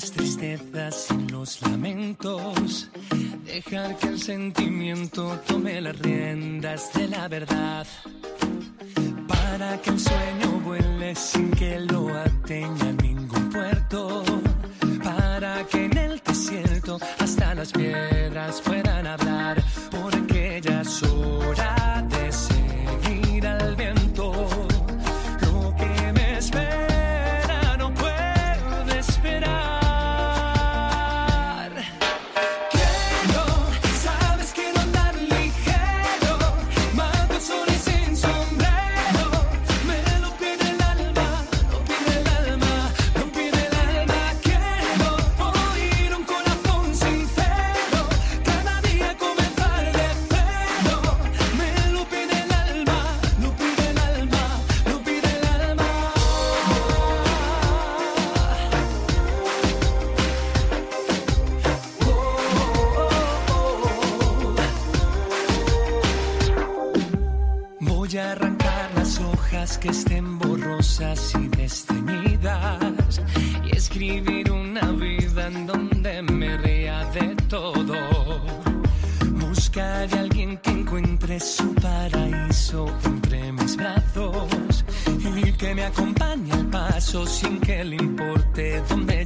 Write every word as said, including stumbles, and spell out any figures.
las tristezas y los lamentos, dejar que el sentimiento tome las riendas de la verdad, para que el sueño vuele sin que lo ateña ningún puerto, para que en el desierto hasta las piedras puedan hablar, porque ya es hora de seguir al viento. Lo que me espera no puede esperar. Quiero, sabes, quiero andar ligero, más de sol y sin sombrero. Me lo pide el alma, lo pide el alma, lo pide el alma. Quiero oír un corazón sincero, cada día comenzar de cero. Me lo pide el alma, lo pide el alma, lo pide el alma. Voy a arrancar las hojas que estén borrosas y desteñidas y escribir una vida en donde me ría de todo. Buscar a alguien que encuentre su paraíso entre mis brazos y que me acompañe al paso sin que le importe dónde